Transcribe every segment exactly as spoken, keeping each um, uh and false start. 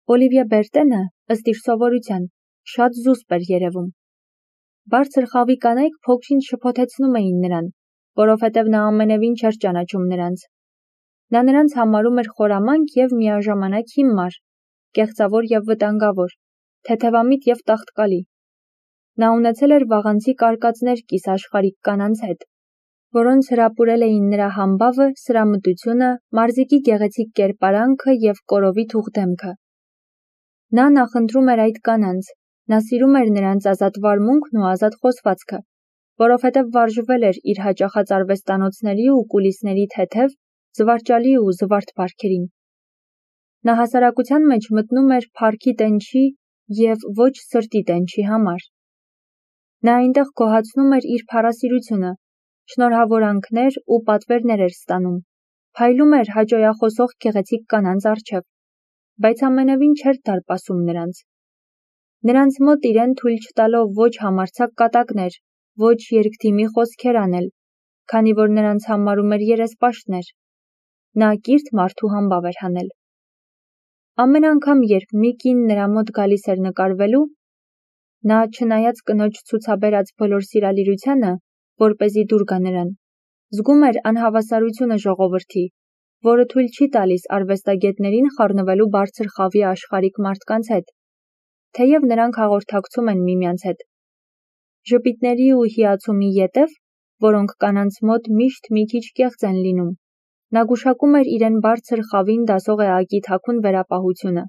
Օլիվիե Բերտենը, ըստ իր սովորության, շատ զուսպ էր երևում։ Բարձր խավի կանայք փոքրինչ շփոթեցնում էին նրան, որովհետև նա ամենևին չէր ճանաչում նրանց։ Նա նրանց համարում էր խորամանկ և միաժամանակ հիմար, կեղծավոր և վտանգավոր, թեթևամիտ և տաղտկալի։ Նա ունեցել էր վաղանցի կարկածներ կիսաշխարհիկ կանանց հետ, որոնց հրապուրել էին նրա համբավը, սրամտությունը, մարզիկի գեղեցիկ կերպարանքը և կորովի թուղդեմքը։ Նա նախընտրում էր այդ կանանց, նա սիրում էր նրանց ազատ վարմունքն ու ազատ խոսվածքը, որովհետև վարժվել էր իր հաճախած արվեստանոցների ու կուլիսների թեթև, զվարճալի ու զվարթ բարքերին։ Նա հասարակության մեջ մտնում էր փառքի տենչի և ոչ սրտի տենչի համար։ Նա այնտեղ գոհացնում էր իր փառասիրությունը, շնորհավորանքներ ու պատվերներ էր ստանում, փայլում էր հաճոյախոսող գեղեցիկ կանանց առջև, բայց ամենևին չէր դարպասում նրանց։ Նրանց մոտ իրեն թույլ չտալով ոչ համարձակ կատակներ, ոչ երկդիմի խոսքեր անել, քանի որ նրանց համարում էր երեսպաշտներ։ Նա կիրթ մարդու համբավ էր հանել։ Ամեն անգամ, երբ մի կին նրա մոտ գալիս էր նկարվելու, նա, չնայած կնոջ ցուցաբերած բոլոր սիրալիրությանը, որպեսզի դուր գա նրան, զգում էր անհավասարությունը ժողովրդի, որը թույլ չի տալիս արվեստագետներին խառնվելու բարձր խավի աշխարհիկ մարդկանց հետ, թեև նրանք հաղորդակցում են միմյանց հետ։ Ժպիտների ու հիացումի ետև, որոնք կանանց մոտ միշտ մի քիչ կեղծ են լինում, նա գուշակում էր իրեն բարձր խավին դասող էակի թաքուն վերապահությունը։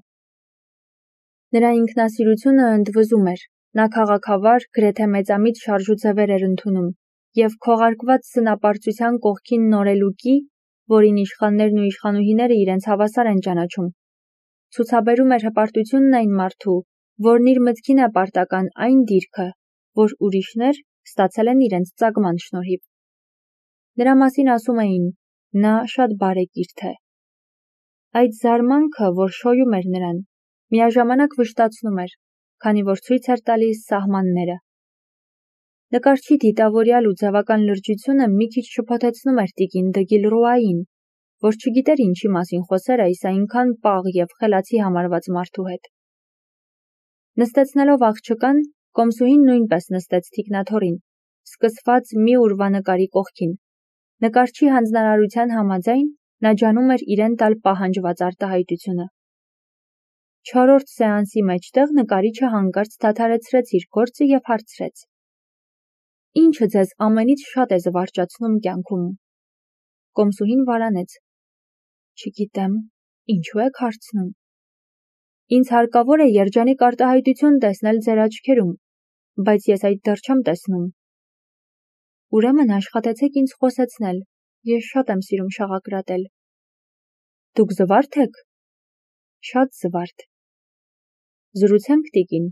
Նրա ինքնասիրությունը ընդվզում էր, նա քաղաքավար, գրեթե մեծամիտ շարժուձևեր էր ընդունում և քողարկված սնապարծության կողքին նորելուկի, որին իշխաններն ու իշխանուհիները իրենց հավասար են ճանաչում, ցուցաբերում էր հպարտությունն այն մարդու, որն իր մտքին է պարտական այն դիրքը, որ ուրիշներ ստացել են իրենց ծագման շնորհիվ։ Նրա մասին ասում էին. նա շատ բարեկիրթ է։ Այդ զարմանքը, որ շոյում էր նրան, միաժամանակ վշտացնում էր, քանի որ ցույց էր տալիս սահմանները։ Նկարչի դիտավորյալ ու ձևական լրջությունը մի քիչ շփոթեցնում էր տիկին դը Գիլռուային, որ չգիտեր ինչի մասին խոսեր այս այնքան պաղ և խելացի համարված մարդու հետ։ Նստեցնելով աղջկան, կոմսուհին նույնպես նստեց թիկնաթոռին, սկսված մի ուրվանկարի կողքին։ Նկարչի հանձնարարության համաձայն, նա ջանում էր իրեն տալ պահանջված արտահայտությունը։ Չորրորդ սեանսի մեջտեղ նկարիչը հանկարծ դադարեցրեց իր գործը և հարցրեց. «Ի՞նչը ձեզ ամենից շատ է զվարճացնում կյանքում»։ Կոմսուհին վարանեց. «Չգիտեմ, ինչու եք հարցնում։ Ինձ հարկավոր է երջանիկ արտահայտություն տեսնել ձեր աչքերում, բայց ես այդ դեռ չեմ տեսնում»։ Ուրեմն աշխատեցեք ինձ խոսեցնել, ես շատ եմ սիրում շաղակրատել։ Դուք զվարթ եք։ Շատ զվարթ։ Զրուցենք տիկին։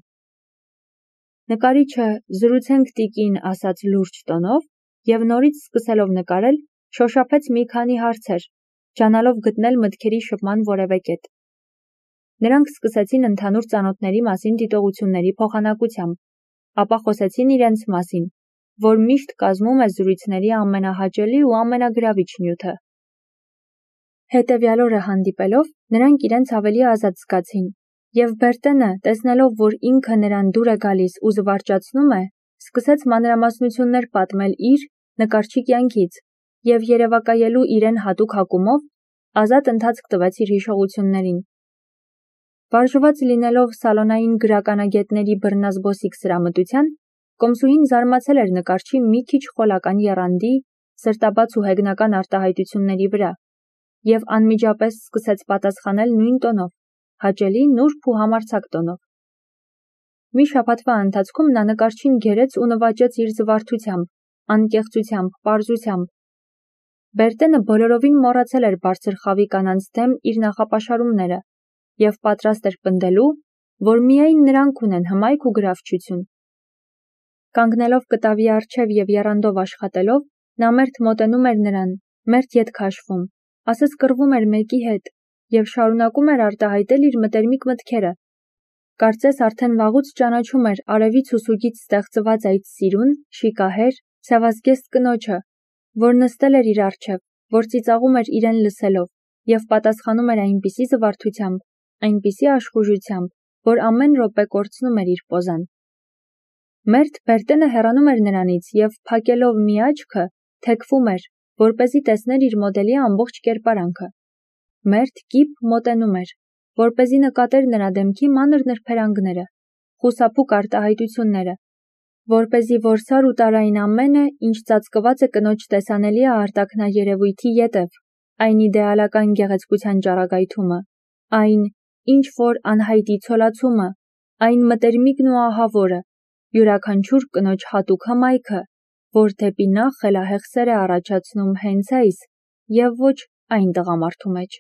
Նկարիչը զրուցենք տիկին ասաց լուրջ տոնով և նորից սկսելով նկարել, շոշափեց մի քանի հարցեր, ջանալով գտնել մտքերի շփման որևէ կետ։ Նրանք սկսեցին ընդհանուր ծանոթների մասին դիտողությունների փոխանակությամբ, ապա խոսեցին իրենց մասին, որ միշտ կազմում է զրույցների ամենահաճելի ու ամենագրավիչ նյութը։ Հետևյալ օրը հանդիպելով, նրանք իրենց ավելի ազատ զգացին, և Բերտենը, տեսնելով, որ ինքը նրան դուր է գալիս ու զվարճացնում է, սկսեց մանրամասնություններ պատմել իր, նկարչի կյանքից և երևակայելու իրեն հատուկ հակումով, ազատ ընթացք տվեց իր հիշողություններին։ Վարժված լինելով սալոնային գրականագետների բռնազբոսիկ սրամտության, կոմսուհին զարմացել էր նկարչի մի քիչ խոլական եռանդի, սրտաբաց ու հեգնական արտահայտությունների վրա և անմիջապես սկսեց պատասխանել նույն տոնով, հաճելի, նուրբ ու համարձակ տոնով։ Մի շաբաթվա ընթացքում նա նկարչին գերեց ու նվաճեց իր զվարթությամբ, անկեղծությամբ, պարզությամբ։ Բերտենը բոլորովին մոռացել էր բարձր խավի կանանց դեմ իր նախապաշարումները և պատրաստ էր պնդելու, որ միայն նրանք ունեն հմայք ու գրավչություն։ Կանգնելով կտավի առջև և եռանդով աշխատելով, նա մերթ մոտենում էր նրան, մերթ ետ քաշվում, ասես կռվում էր մեկի հետ և շարունակում էր արտահայտել իր մտերմիկ մտքերը։ Կարծես արդեն վաղուց ճանաչում էր արևից ու սուգից ստեղծված այդ սիրուն, շիկահեր, սևազգեստ կնոջը, որ նստել էր իր առջև, որ ծիծաղում էր իրեն լսելով և պատասխանում էր այնպիսի զվարթությամբ, այնպիսի աշխուժությամբ, որ ամեն րոպե կորցնում էր իր պոզան։ Մերթ Բերտենը հեռանում էր նրանից և փակելով մի աչքը, թեքվում էր, որպեսզի տեսներ իր մոդելի ամբողջ կերպարանքը։ Մերթ կիպ մոտենում էր, որպեսզի նկատեր նրա դեմքի մանր նրբերանգները, խուսափուկ արտահայտությունները, որպեսզի որսար ու տարային ամենը, ինչ ծածկված է կնոջ տեսանելի արտաքնաերևույթի ետև, այն իդեալական գեղեցկության ճառագայթումը, այն, ինչ որ անհայտի ցոլացումը, այն մտերմիկն ու ահավորը, յուրաքանչյուր կնոջ հատուկ հմայքը, որ դեպի նա խելահեղ սեր է առաջացնում հենց այս և ոչ այն տղամարդու մեջ։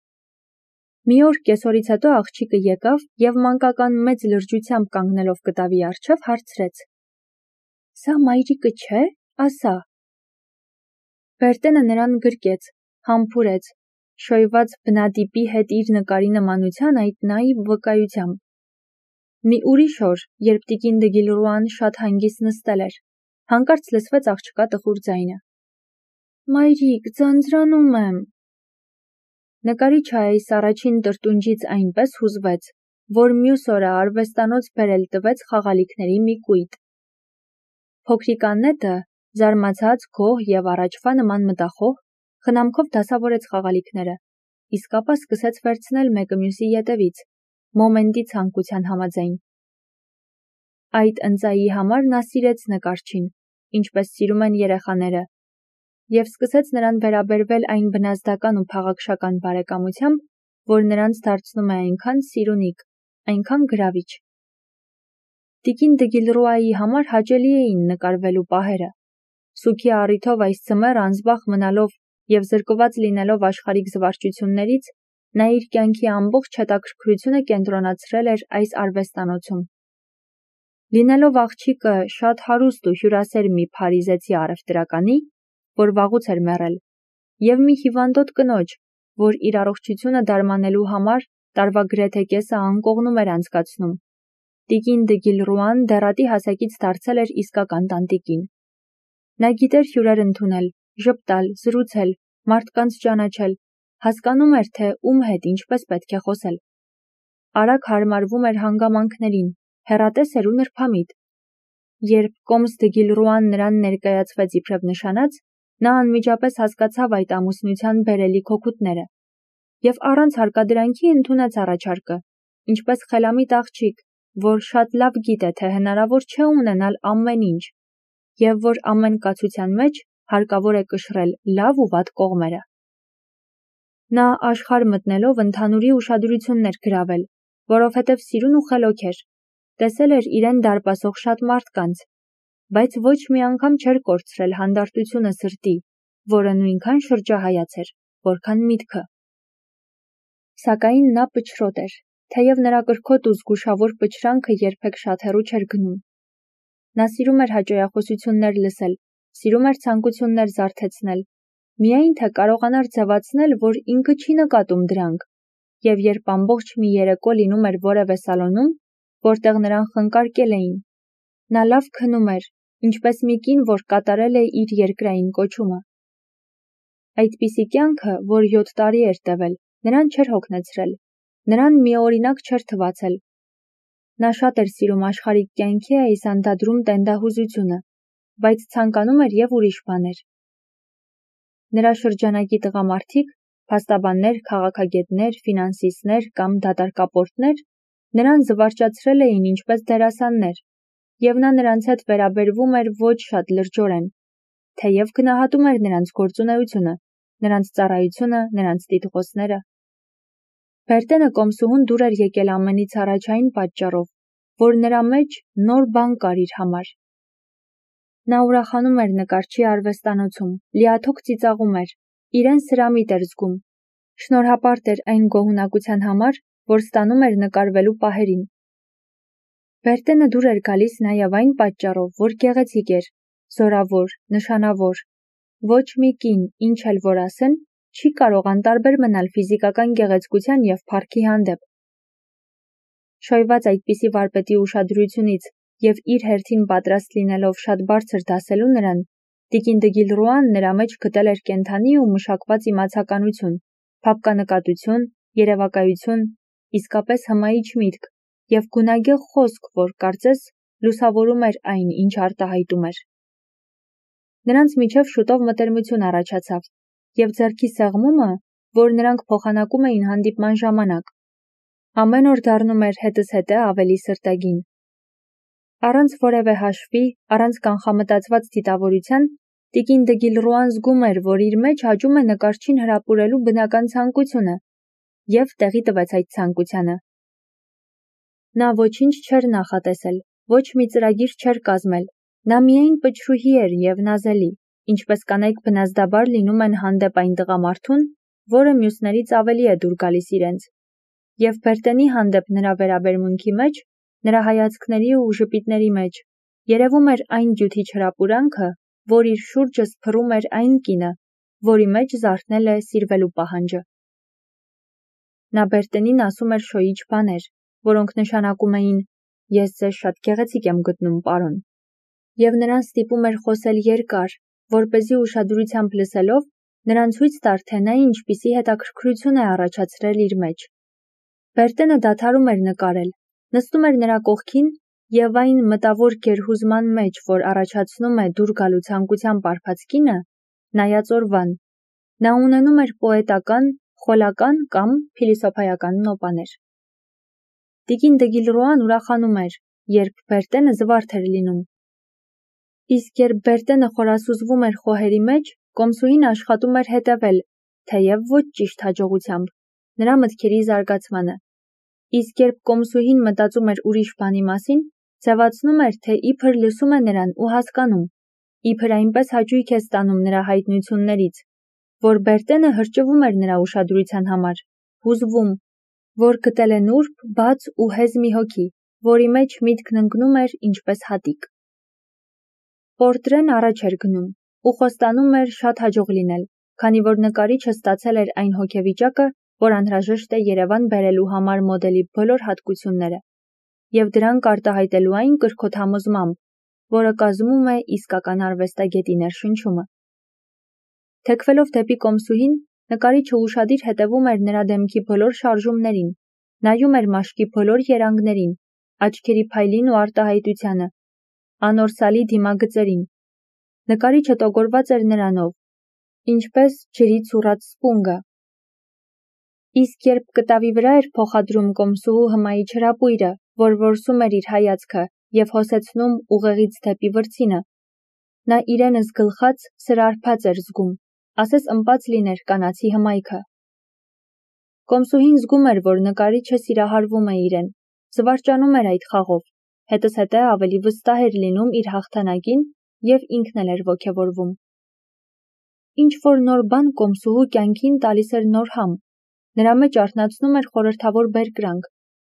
Մի օր կեսօրից հետո աղջիկը եկավ և մանկական մեծ լրջությամբ կանգնելով կտավի առջև հարցրեց. «Սա մայրիկը չէ՞, ասա»։ Բերտենը նրան գրկեց, համբուրեց, շոյված բնատիպի հետ իր նկարի նմանության այդ նաիվ վկայությամբ։ Մի ուրիշ օր, երբ տիկին դը Գիլրուան շատ հանգիստ նստել էր, հանկարծ լսվեց աղջկա տխուր ձայնը. «Մայրիկ, ձանձրանում եմ»։ Նկարիչը այս առաջին տրտունջից այնպես հուզվեց, որ մյուս օրը արվեստանոց բերել տվեց խաղալիքների մի կույտ։ Փոքրիկ Աննետը, զարմացած, գոհ և առաջվա նման մտախոհ, խնամքով դասավորեց խաղալիքները, իսկ ապա սկսեց վերցնել մեկը մյուսի ետևից, մոմենտի ցանկության համաձայն։ Այդ ընծայի համար նա սիրեց նկարչին, ինչպես սիրում են երեխաները, և սկսեց նրան վերաբերվել այն բնազդական ու փաղաքշական բարեկամությամբ, որ նրանց դարձնում է այնքան սիրունիկ, այնքան գրավիչ։ Տիկին դը Գիլրուայի համար հաճելի էին նկարվելու պահերը։ Սուգի առիթով այս ձմեռ անզբաղ մնալով և զրկված լինելով աշխարհիկ զվարճություններից, նա իր կյանքի ամբողջ հետաքրքրությունը կենտրոնացրել էր այս արվեստանոցում։ Լինելով աղջիկը շատ հարուստ ու հյուրասեր մի փարիզեցի առևտրականի, որ վաղուց էր մեռել, և մի հիվանդոտ կնոջ, որ իր առողջությունը դարմանելու համար տարվա գրեթե կեսը անկողնում էր անցկացնում, տիկին դը Գիլրուան դեռատի հասակից դարձել էր իսկական տանտիկին։ Նա գիտեր հյուրեր ընդունել, ժպտալ, զրուցել, մարդկանց ճանաչել, հասկանում էր, թե ում հետ ինչպես պետք է խոսել։ Արագ հարմարվում էր հանգամանքներին, հեռատես էր ու նրբամիտ։ Երբ Կոմս դը Գիլրուան նրան ներկայացվեց իբրև նշանած, նա անմիջապես հասկացավ այդ ամուսնության բերելիք օգուտները և առանց հարկադրանքի ընդունեց առաջարկը, ինչպես խելամիտ աղջիկ, որ շատ լավ գիտե, թե հնարավոր չէ ունենալ ամեն ինչ, և որ ամեն կացության մեջ հարկավոր է կշռել լավ ու վատ կողմերը։ Նա աշխարհ մտնելով ընդհանուրի ուշադրությունն էր գրավել, որովհետև սիրուն ու խելոք էր, տեսել էր իրեն դարպասող շատ մարդկանց, բայց ոչ մի անգամ չէր կորցրել հանդարտությունը սրտի, որը նույնքան շրջահայաց էր, որքան միտքը։ Սակայն նա պչրոտ էր, թեև նրա կրքոտ ու զգուշավոր պչրանքը երբեք շատ հեռու չէր գնում։ Նա սիրում էր հաճոյախոսություններ լսել, սիրում էր ցանկություններ զարթեցնել, միայն թե կարողանար ձևացնել, որ ինքը չի նկատում դրանք, և երբ ամբողջ մի երեկո լինում էր որևէ սալոնում, որտեղ նրան խնկարկել էին, նա լավ քնում էր, ինչպես մի կին, որ կատարել է իր երկրային կոչումը։ Այդպիսի կյանքը, որ յոթ տարի էր տևել, նրան չէր հոգնեցրել, նրան միօրինակ չէր թվացել։ Նա շատ էր սիրում աշխարհիկ կյանքի այս անդադրում տենդահուզությունը, բայց ցանկանում էր և ուրիշ բաներ։ Նրա շրջանակի տղամարդիկ, փաստաբաններ, քաղաքագետներ, ֆինանսիստներ կամ դատարկապորտներ նրան զվարճացրել էին ինչպես դերասաններ, և նա նրանց հետ վերաբերվում էր ոչ շատ լրջորեն, թեև գնահատում էր նրանց գործունեությունը, նրանց ծառայությունը, նրանց տիտղոսները։ Բերտենը Կոմսուհուն դուր էր եկել ամենից առաջ այն պատճառով, որ նրա մեջ նոր բան կար իր համար։ Նա ուրախանում էր նկարչի արվեստանոցում, լիաթոք ծիծաղում էր, իրեն սրամիտ էր զգում, շնորհապարտ էր այն գոհունակության համար, որ ստանում էր նկարվելու պահերին։ Բերտենը դուր էր գալիս նաև այն պատճառով, որ գեղեցիկ էր, զորավոր, նշանավոր։ Ոչ մի կին, ինչ էլ որ ասեն, չի կարող անտարբեր մնալ ֆիզիկական գեղեցկության և փառքի հանդեպ։ Շոյված այդպիսի վարպետի ուշադրությունից և իր հերթին պատրաստ լինելով շատ բարձր դասելու նրան, տիկին դը Գիլրուան նրա մեջ գտել էր կենդանի ու մշակված իմացականություն, փափկանկատություն, երևակայություն, իսկապես հմայիչ միտք և գունագեղ խոսք, որ կարծես լուսավորում էր այն, ինչ արտահայտում էր։ Նրանց միջև շուտով մտերմություն առաջացավ, և ձեռքի սեղմումը, որ նրանք փոխանակում էին հանդիպման ժամանակ, ամեն օր դառնում էր հետզհետե ավելի սրտագին։ Առանց որևէ հաշվի, առանց կանխամտածված դիտավորության, տիկին դը Գիլռուան զգում էր, որ իր մեջ աճում է նկարչին հրապուրելու բնական ցանկությունը, և տեղի տվեց այդ ցանկությանը։ Նա ոչինչ չէր նախատեսել, ոչ մի ծրագիր չէր կազմել, նա միայն պչրուհի էր և նազելի, ինչպես կանայք բնազդաբար լինում են հանդեպ այն տղամարդուն, որը մյուսներից ավելի է դուր գալիս իրենց, և Բերտենի հանդեպ նրա վերաբերմունքի մեջ, նրա հայացքների ու ժպիտների մեջ, երևում էր այն դյութիչ հրապուրանքը, որ իր շուրջը սփռում էր այն կինը, որի մեջ զարթնել է սիրվելու պահանջը։ Նա Բերտենին ասում էր շոյիչ բաներ, որոնք նշանակում էին «Ես ձեզ շատ գեղեցիկ եմ գտնում, պարոն», և նրան ստիպում էր խոսել երկար, որպեսզի ուշադրությամբ լսելով, նրան ցույց տար, թե նա ինչպիսի հետաքրքրություն է առաջացրել իր մեջ։ Բերտենը դադարում էր նկարել, նստում էր նրա կողքին և այն մտավոր գերհուզման մեջ, որ առաջացնում է դուր գալու ցանկության պարփած կինը, նայած օրվան, նա ունենում էր պոետական, խոլական կամ փիլիսոփայական նոպաներ։ Տիկին դը Գիլռուան ուրախանում էր, երբ Բերտենը զվարթ էր լինում։ Իսկ երբ Բերտենը խորասուզվում էր խոհերի մեջ, կոմսուհին աշխատում էր հետևել, թեև ոչ ճիշտ հաջողությամբ, նրա մտքերի զարգացմանը։ Իսկ երբ կոմսուհին մտածում էր ուրիշ բանի մասին, ձևացնում էր, թե իբր լսում է նրան ու հասկանում, իբր այնպես հաճույք է ստանում նրա հայտնություններից, որ Բերտենը հրճվում էր նրա ուշադրության համար, հուզվում, որ գտել է նուրբ, բաց ու հեզ մի հոգի, որի մեջ միտքն ընկնում էր ինչպես հատիկ։ Պորտրեն առաջ էր գնում, ու խոստանում էր շատ հաջող լինել, քանի որ նկարիչը ստացել էր այն հոգեվիճակը, որ անհրաժեշտ է Երևան բերելու համար մոդելի բոլոր հատկությունները, և դրանք արտահայտելու այն կրքոտ որը կազմում է իսկական արվեստագետի ներշնչումը։ Թեքվելով դեպի կոմսուհին, նկարիչը ուշադիր հետևում էր նրա դեմքի բոլոր շարժումներին, նայում էր մաշկի բոլոր երանգներին, աչքերի փայլին ու արտահայտությանը, անորսալի դիմագծերին։ Նկարիչը տոգորված էր նրանով, ինչպես ջրի ցուռած սպունգը։ Իսկ երբ կտավի վրա էր փոխադրում կոմսուհու հմայիչ հրապույրը, որ որսում էր իր հայացքը և հոսեցնում ուղեղից դեպի վրձինը, նա իրենս գլխած սրարփած էր զգում, ասես ըմպած լիներ կանացի հմայքը։ Կոմսուհին զգում էր, որ նկարիչը սիրահարվում է իրեն, զվարճանում էր այդ խաղով, հետզհետե ավելի վստահ էր լինում իր հաղթանակին և ինքն էլ էր ոգևորվում։ Ինչ-որ նոր բան կոմսուհու կյանքին տալիս էր նոր համ, նրա մեջ արթնացնում էր խորհրդավոր բերկրանք։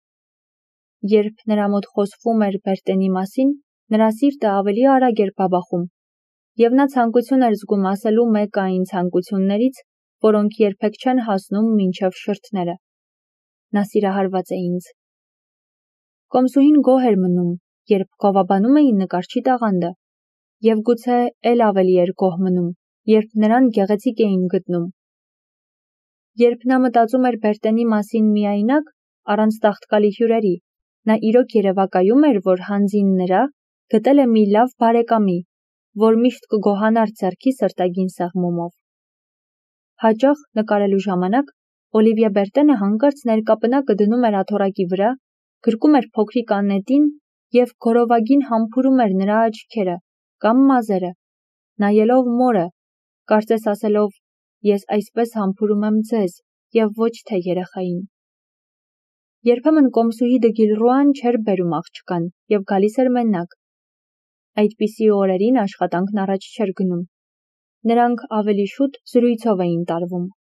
Երբ նրա մոտ խոսվում էր Բերտենի մասին, նրա սիրտը ավելի արագ էր բաբախում, և նա ցանկություն էր զգում ասելու մեկը այն ցանկություններից, որոնք երբեք չեն հասնում մինչև շրթները։ Նա սիրահարված է ինձ։ Կոմսուհին գոհ էր մնում, երբ գովաբանում էին նկարչի տաղանդը, և գուցե էլ ավելի էր գոհ մնում, երբ նրան գեղեցիկ էին գտնում։ Երբ նա մտածում էր Բերտենի մասին միայնակ, առանց տաղտկալի հյուրերի, նա իրոք երևակայում էր, որ հանձին նրա գտել է մի լավ բարեկամի, որ միշտ կգոհանար ձեռքի սրտագին սեղմումով։ Հաճախ նկարելու ժամանակ Օլիվիե Բերտենը հանկարծ ներկապնակը դնում էր աթոռակի վրա, գրկում էր փոքրիկ անետին և գորովագին համբուրում էր նրա աչքերը կամ մազերը, նայելով մորը, կարծես ասելով. «Ես այսպես համբուրում եմ ձեզ և ոչ թե երեխային»։ Երբեմն կոմսուհի դը Գիլռուան չէր բերում աղջկան և գալիս էր մենակ։ Այդպիսի օրերին աշխատանքն առաջ չէր գնում։ Նրանք ավելի շուտ զրույցով էին տարվում։